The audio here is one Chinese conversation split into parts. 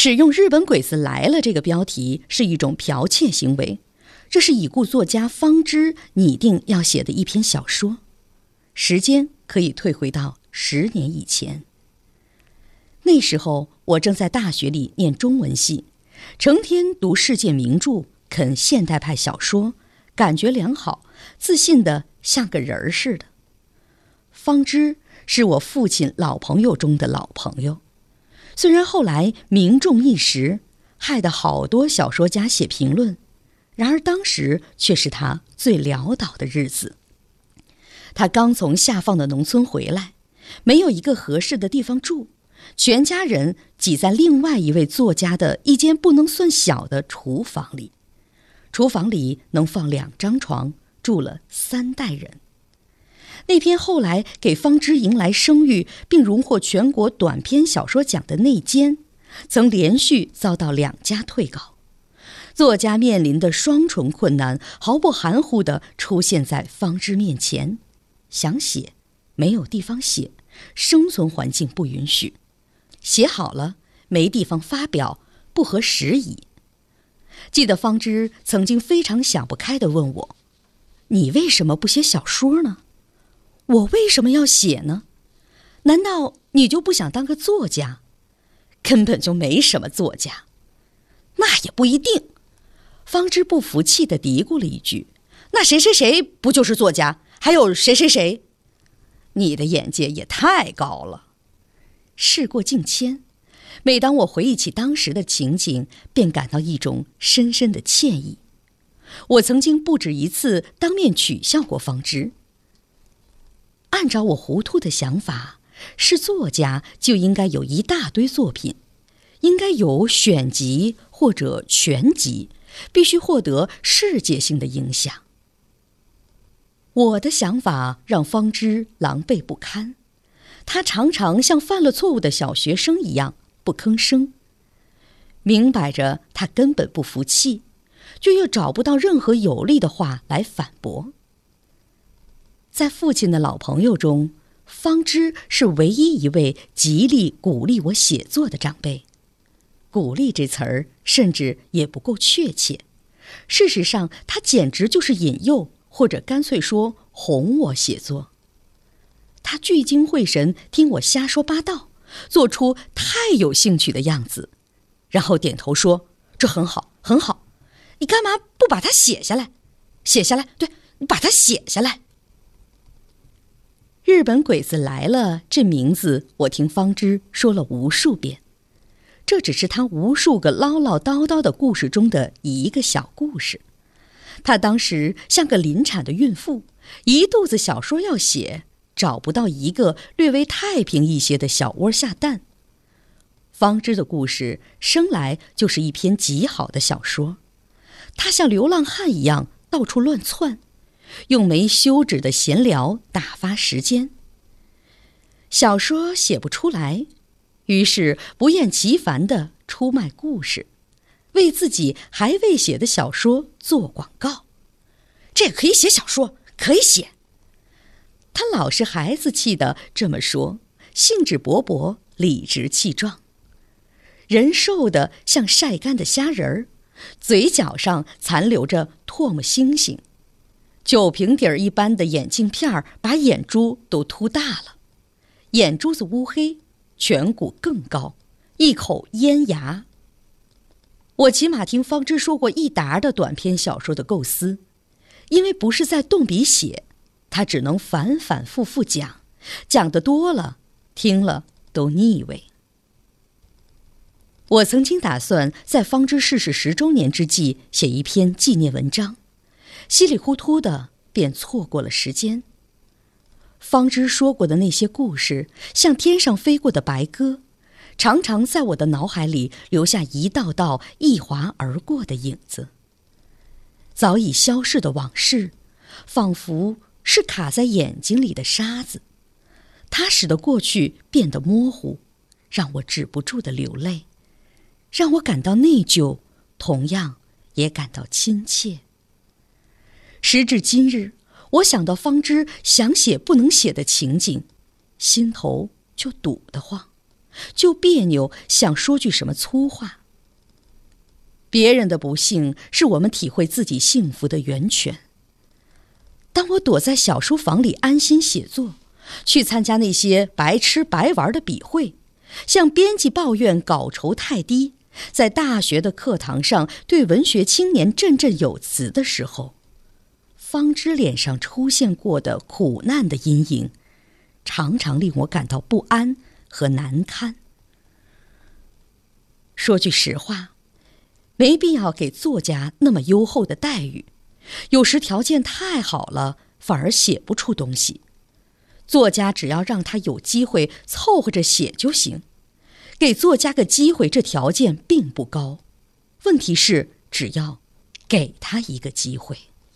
使用日本鬼子来了这个标题是一种剽窃行为，这是已故作家方知拟定要写的一篇小说，时间可以退回到10年以前。那时候我正在大学里念中文系，成天读世界名著，啃现代派小说，感觉良好，自信得像个人似的。方知是我父亲老朋友中的老朋友，虽然后来名重一时，害得好多小说家写评论，然而当时却是他最潦倒的日子。他刚从下放的农村回来，没有一个合适的地方住，全家人挤在另外一位作家的一间不能算小的厨房里，厨房里能放2张床，住了3代人。那篇后来给方知迎来声誉并荣获全国短篇小说奖的《内奸》，曾连续遭到2家退稿。作家面临的双重困难毫不含糊地出现在方知面前，想写没有地方写，生存环境不允许，写好了没地方发表，不合时宜。记得方知曾经非常想不开地问我，你为什么不写小说呢？我为什么要写呢？难道你就不想当个作家？根本就没什么作家。那也不一定。方知不服气地嘀咕了一句，那谁谁谁不就是作家？还有谁谁谁？你的眼界也太高了。事过境迁，每当我回忆起当时的情景，便感到一种深深的歉意。我曾经不止一次当面取笑过方知。按照我糊涂的想法，是作家就应该有一大堆作品，应该有选集或者全集，必须获得世界性的影响。我的想法让方知狼狈不堪，他常常像犯了错误的小学生一样不吭声，明摆着他根本不服气，却又找不到任何有力的话来反驳。在父亲的老朋友中，方知是唯一一位极力鼓励我写作的长辈。鼓励这词儿甚至也不够确切，事实上他简直就是引诱，或者干脆说哄我写作。他聚精会神听我瞎说八道，做出太有兴趣的样子，然后点头说，这很好很好，你干嘛不把它写下来？写下来，对，你把它写下来。日本鬼子来了这名字我听方知说了无数遍，这只是他无数个唠唠叨叨的故事中的一个小故事。他当时像个临产的孕妇，一肚子小说要写，找不到一个略微太平一些的小窝下蛋。方知的故事生来就是一篇极好的小说，他像流浪汉一样到处乱窜，用没休止的闲聊打发时间。小说写不出来，于是不厌其烦地出卖故事，为自己还未写的小说做广告。这可以写小说，可以写。他老是孩子气地这么说，兴致勃勃，理直气壮。人瘦得像晒干的虾仁儿，嘴角上残留着唾沫星星，酒瓶底儿一般的眼镜片儿把眼珠都凸大了，眼珠子乌黑，颧骨更高，一口烟牙。我起码听方知说过一沓的短篇小说的构思，因为不是在动笔写，他只能反反复复讲，讲得多了，听了都腻味。我曾经打算在方知逝世10周年之际写一篇纪念文章，稀里糊涂的便错过了时间。方知说过的那些故事，像天上飞过的白鸽，常常在我的脑海里留下一道道一划而过的影子。早已消逝的往事，仿佛是卡在眼睛里的沙子，它使得过去变得模糊，让我止不住的流泪，让我感到内疚，同样也感到亲切。时至今日，我想到方知想写不能写的情景，心头就堵得慌， 就别扭，想说句什么粗话。别人的不幸是我们体会自己幸福的源泉。当我躲在小书房里安心写作，去参加那些白吃白玩的笔会，向编辑抱怨稿酬太低，在大学的课堂上对文学青年振振有词的时候，方知脸上出现过的苦难的阴影，常常令我感到不安和难堪。说句实话，没必要给作家那么优厚的待遇，有时条件太好了，反而写不出东西。作家只要让他有机会凑合着写就行，给作家个机会，这条件并不高。问题是，只要给他一个机会。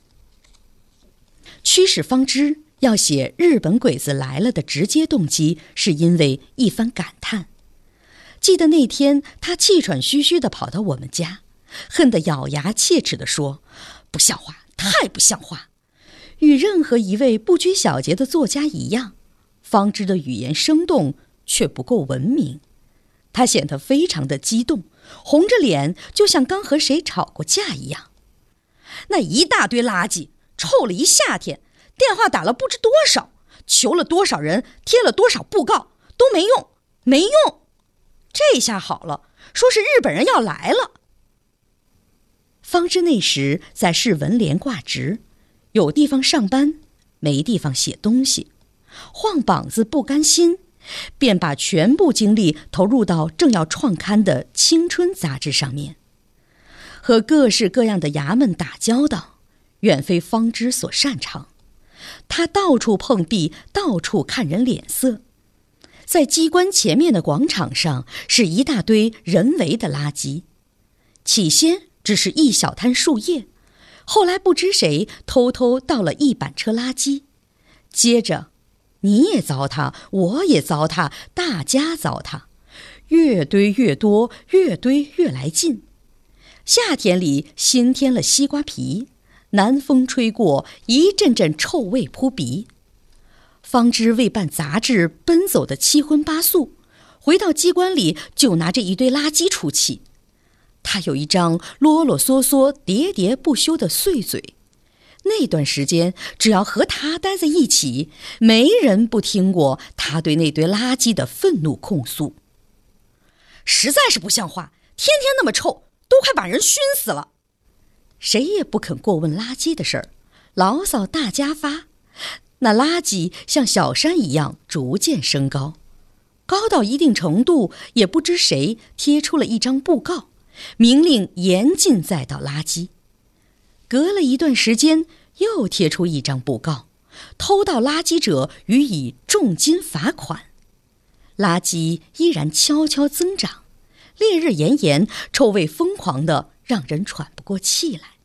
驱使方知要写《日本鬼子来了》的直接动机，是因为一番感叹。记得那天，他气喘吁吁地跑到我们家，恨得咬牙切齿地说：“不像话，太不像话！”与任何一位不拘小节的作家一样，方知的语言生动，却不够文明。他显得非常的激动，红着脸，就像刚和谁吵过架一样。那一大堆垃圾，臭了一夏天，电话打了不知多少，求了多少人，贴了多少布告，都没用，没用。这下好了，说是日本人要来了。方知那时在市文联挂职，有地方上班，没地方写东西，晃膀子不甘心，便把全部精力投入到正要创刊的《青春》杂志上面。和各式各样的衙门打交道，远非方知所擅长。他到处碰壁，到处看人脸色。在机关前面的广场上，是一大堆人为的垃圾。起先只是一小滩树叶，后来不知谁偷偷倒了一板车垃圾，接着你也糟蹋，我也糟蹋，大家糟蹋，越堆越多，越堆越来劲。夏天里新添了西瓜皮，南风吹过，一阵阵臭味扑鼻。方知为办杂志奔走的七荤八素，回到机关里就拿着一堆垃圾出气。他有一张啰啰嗦嗦、喋喋不休的碎嘴，那段时间只要和他待在一起，没人不听过他对那堆垃圾的愤怒控诉。实在是不像话，天天那么臭，都快把人熏死了。谁也不肯过问垃圾的事儿，牢骚大家发。那垃圾像小山一样逐渐升高，高到一定程度，也不知谁贴出了一张布告，明令严禁再倒垃圾。隔了一段时间，又贴出一张布告，偷倒垃圾者予以重金罚款。垃圾依然悄悄增长，烈日炎炎，臭味疯狂的让人喘不过气来。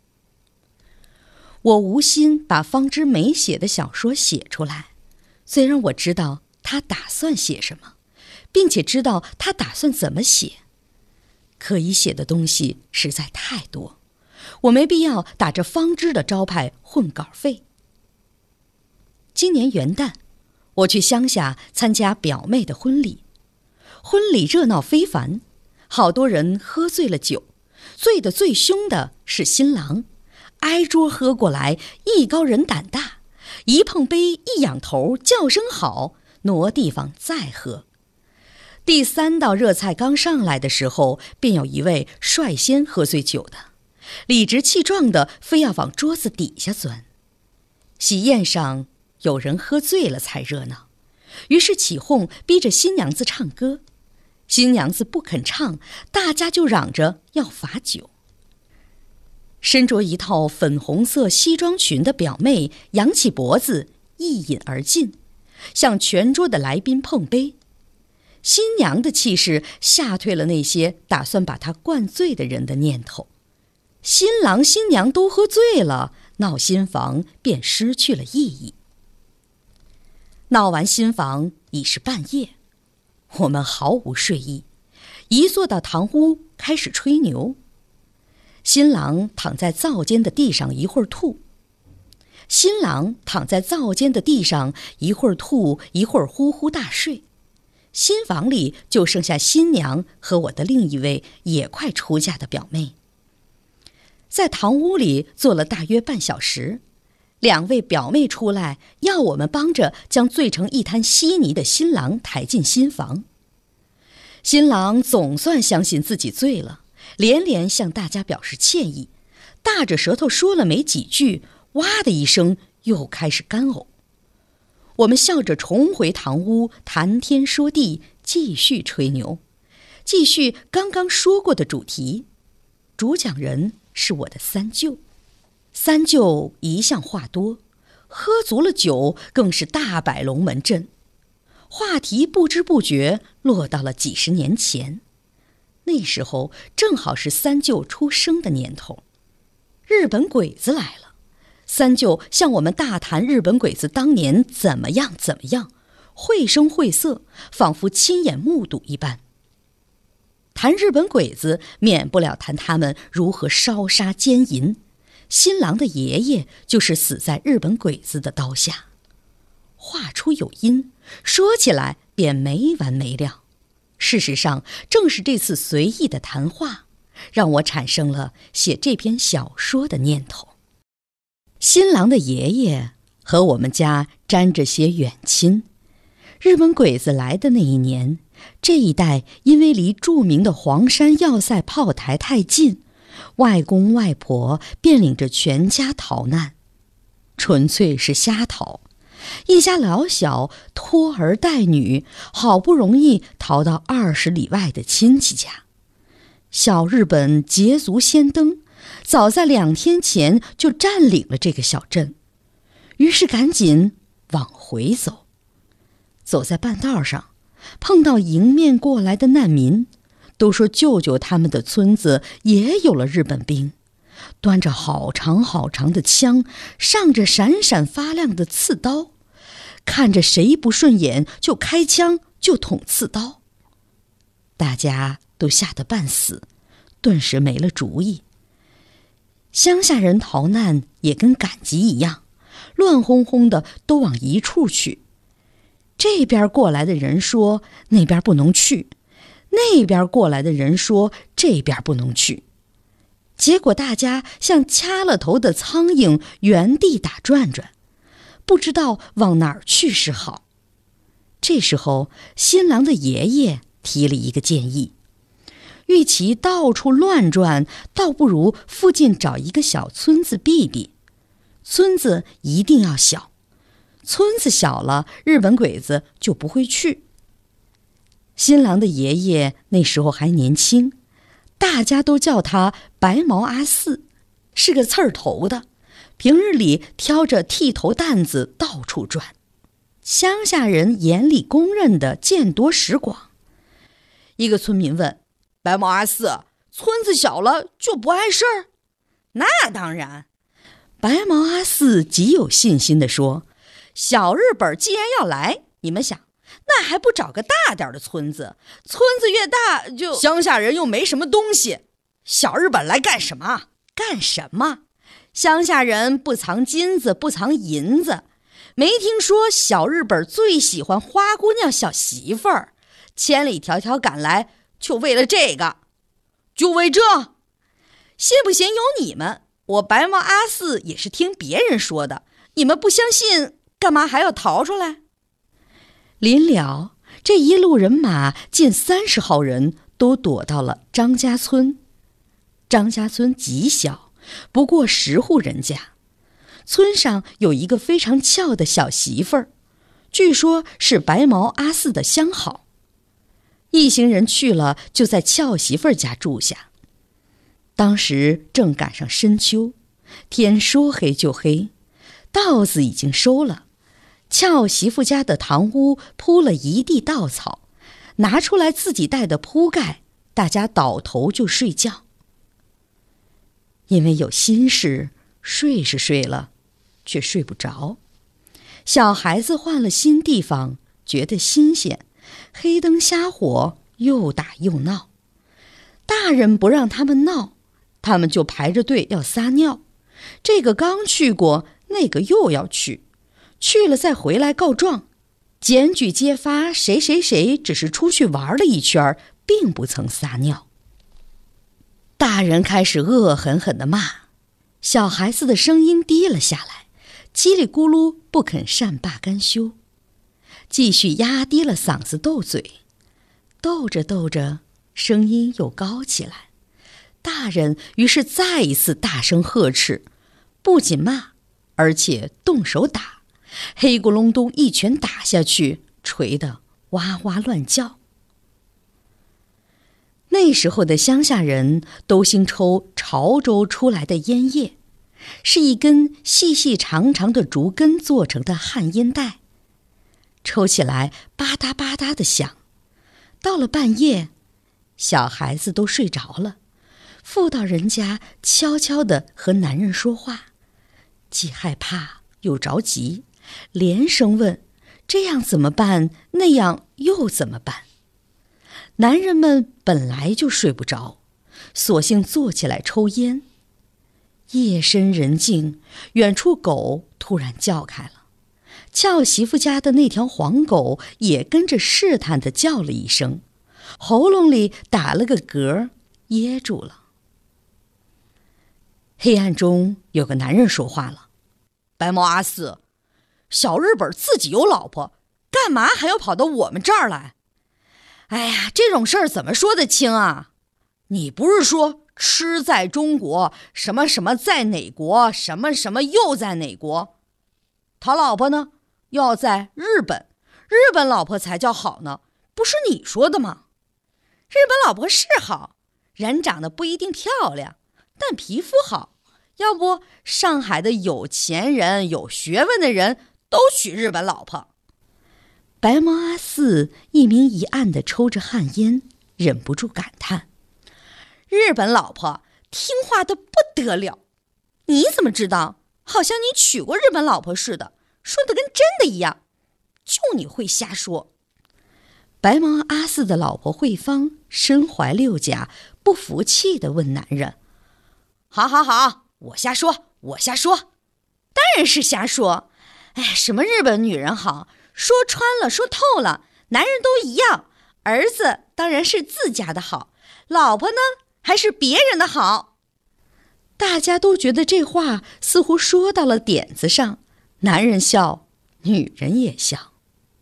我无心把方知没写的小说写出来，虽然我知道他打算写什么，并且知道他打算怎么写，可以写的东西实在太多，我没必要打着方知的招牌混稿费。今年元旦，我去乡下参加表妹的婚礼，婚礼热闹非凡，好多人喝醉了酒，醉得最凶的是新郎，挨桌喝过来，艺高人胆大，一碰杯一仰头，叫声好，挪地方再喝。第3道热菜刚上来的时候，便有一位率先喝醉酒的，理直气壮的非要往桌子底下钻。喜宴上有人喝醉了才热闹，于是起哄逼着新娘子唱歌，新娘子不肯唱，大家就嚷着要罚酒。身着一套粉红色西装裙的表妹扬起脖子一饮而尽，向全桌的来宾碰杯。新娘的气势吓退了那些打算把她灌醉的人的念头。新郎新娘都喝醉了，闹新房便失去了意义。闹完新房已是半夜，我们毫无睡意，一坐到堂屋开始吹牛。新郎躺在灶间的地上一会儿吐，新郎躺在灶间的地上一会儿吐，一会儿呼呼大睡。 新房里就剩下新娘和我的另一位也快出嫁的表妹。在堂屋里坐了大约半小时，2位表妹出来要我们帮着将醉成一滩稀泥的新郎抬进新房。新郎总算相信自己醉了，连连向大家表示歉意，大着舌头说了没几句，哇的一声又开始干呕。我们笑着重回堂屋，谈天说地，继续吹牛，继续刚刚说过的主题。主讲人是我的三舅。三舅一向话多，喝足了酒更是大摆龙门阵。话题不知不觉落到了几十年前，那时候正好是三舅出生的年头。日本鬼子来了，三舅向我们大谈日本鬼子当年怎么样，绘声绘色，仿佛亲眼目睹一般。谈日本鬼子，免不了谈他们如何烧杀奸淫。新郎的爷爷就是死在日本鬼子的刀下。话出有因，说起来便没完没了。事实上，正是这次随意的谈话，让我产生了写这篇小说的念头。新郎的爷爷和我们家沾着些远亲。日本鬼子来的那一年，这一带因为离著名的黄山要塞炮台太近，外公外婆便领着全家逃难，纯粹是瞎逃。一家老小拖儿带女，好不容易逃到20里外的亲戚家。小日本捷足先登，早在2天前就占领了这个小镇，于是赶紧往回走。走在半道上，碰到迎面过来的难民，都说舅舅他们的村子也有了日本兵，端着好长好长的枪，上着闪闪发亮的刺刀，看着谁不顺眼就开枪就捅刺刀。大家都吓得半死，顿时没了主意。乡下人逃难也跟赶集一样，乱哄哄的都往一处去。这边过来的人说那边不能去，那边过来的人说这边不能去。结果大家像掐了头的苍蝇，原地打转转，不知道往哪儿去是好。这时候新郎的爷爷提了一个建议，与其到处乱转，倒不如附近找一个小村子避避。村子一定要小，村子小了，日本鬼子就不会去。新郎的爷爷那时候还年轻，大家都叫他白毛阿四，是个刺儿头的，平日里挑着剃头担子到处转，乡下人眼里公认的见多识广。一个村民问：白毛阿四，村子小了就不碍事儿？那当然。白毛阿四极有信心地说：小日本既然要来，你们想，那还不找个大点的村子？村子越大，就乡下人又没什么东西，小日本来干什么？干什么？乡下人不藏金子，不藏银子。没听说小日本最喜欢花姑娘小媳妇儿，千里迢迢赶来，就为了这个，就为这？信不信由你们。我白毛阿四也是听别人说的，你们不相信，干嘛还要逃出来？临了，这一路人马近30号人都躲到了张家村。张家村极小，不过10户人家。村上有一个非常俏的小媳妇儿，据说是白毛阿四的相好。一行人去了，就在俏媳妇儿家住下。当时正赶上深秋，天说黑就黑，稻子已经收了。俏媳妇家的堂屋铺了一地稻草，拿出来自己带的铺盖，大家倒头就睡觉。因为有心事，睡是睡了，却睡不着。小孩子换了新地方，觉得新鲜，黑灯瞎火，又打又闹。大人不让他们闹，他们就排着队要撒尿，这个刚去过，那个又要去，去了再回来告状。 检举揭发谁谁谁只是出去玩了一圈，并不曾撒尿。大人开始恶狠狠地骂，小孩子的声音低了下来，叽里咕噜不肯善罢甘休，继续压低了嗓子斗嘴。斗着斗着，声音又高起来，大人于是再一次大声呵斥，不仅骂，而且动手打，黑咕隆咚一拳打下去，捶得哇哇乱叫。那时候的乡下人都兴抽潮州出来的烟叶，是一根细细长长的竹根做成的旱烟袋，抽起来吧嗒吧嗒的响。到了半夜，小孩子都睡着了，妇道人家悄悄地和男人说话，既害怕又着急，连声问：这样怎么办？那样又怎么办？男人们本来就睡不着，索性坐起来抽烟。夜深人静，远处狗突然叫开了，俏媳妇家的那条黄狗也跟着试探地叫了一声，喉咙里打了个嗝，噎住了。黑暗中有个男人说话了：白毛阿四，小日本自己有老婆，干嘛还要跑到我们这儿来？哎呀，这种事儿怎么说得清啊？你不是说吃在中国，什么什么在哪国，什么什么又在哪国？讨老婆呢，要在日本，日本老婆才叫好呢，不是你说的吗？日本老婆是好，人长得不一定漂亮，但皮肤好，要不上海的有钱人、有学问的人都娶日本老婆。白毛阿四一明一暗地抽着旱烟，忍不住感叹：日本老婆听话的不得了，你怎么知道？好像你娶过日本老婆似的，说的跟真的一样，就你会瞎说。白毛阿四的老婆慧芳身怀六甲，不服气地问男人：好好好，我瞎说，我瞎说，当然是瞎说。哎，什么日本女人好，说穿了，说透了，男人都一样，儿子当然是自家的好，老婆呢还是别人的好。大家都觉得这话似乎说到了点子上，男人笑，女人也笑。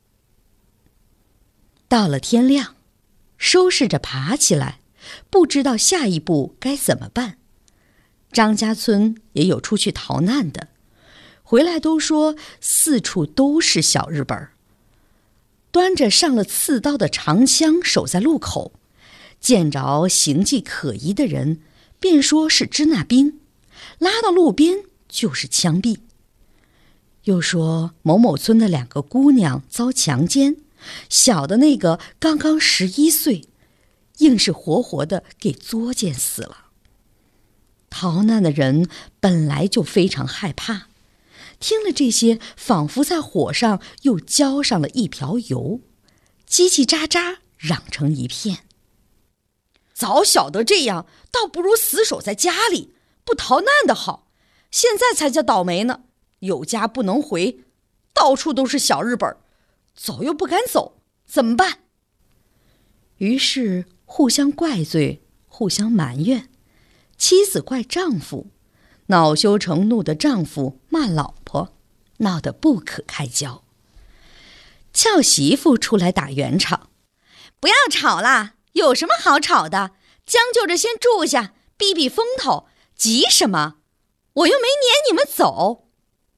到了天亮，收拾着爬起来，不知道下一步该怎么办。张家村也有出去逃难的，回来都说四处都是小日本，端着上了刺刀的长枪守在路口，见着形迹可疑的人，便说是支那兵，拉到路边就是枪毙。又说某某村的2个姑娘遭强奸，小的那个刚刚11岁，硬是活活的给作践死了。逃难的人本来就非常害怕，听了这些，仿佛在火上又浇上了一瓢油，叽叽喳喳嚷成一片。早晓得这样，倒不如死守在家里，不逃难的好，现在才叫倒霉呢，有家不能回，到处都是小日本，走又不敢走，怎么办？于是互相怪罪，互相埋怨，妻子怪丈夫，恼羞成怒的丈夫骂老婆，闹得不可开交。俏媳妇出来打圆场：不要吵啦，有什么好吵的？将就着先住下，避避风头，急什么？我又没撵你们走。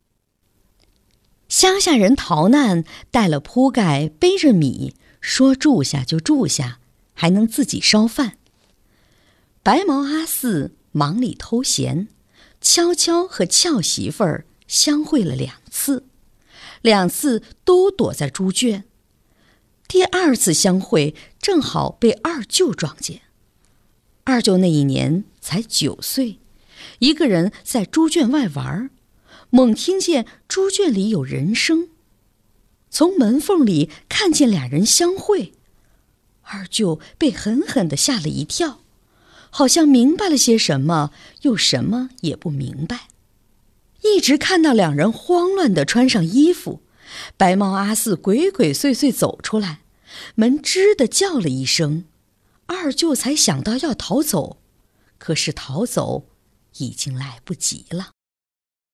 乡下人逃难，带了铺盖，背着米，说住下就住下，还能自己烧饭。白毛阿四忙里偷闲，悄悄和俏媳妇儿相会了2次，2次都躲在猪圈。第2次相会，正好被二舅撞见。二舅那一年才9岁，一个人在猪圈外玩，猛听见猪圈里有人声，从门缝里看见2人相会，二舅被狠狠地吓了一跳，好像明白了些什么，又什么也不明白，一直看到2人慌乱地穿上衣服， 白帽阿四鬼鬼祟祟走出来，门吱地叫了一声，二舅才想到要逃走，可是逃走已经来不及了。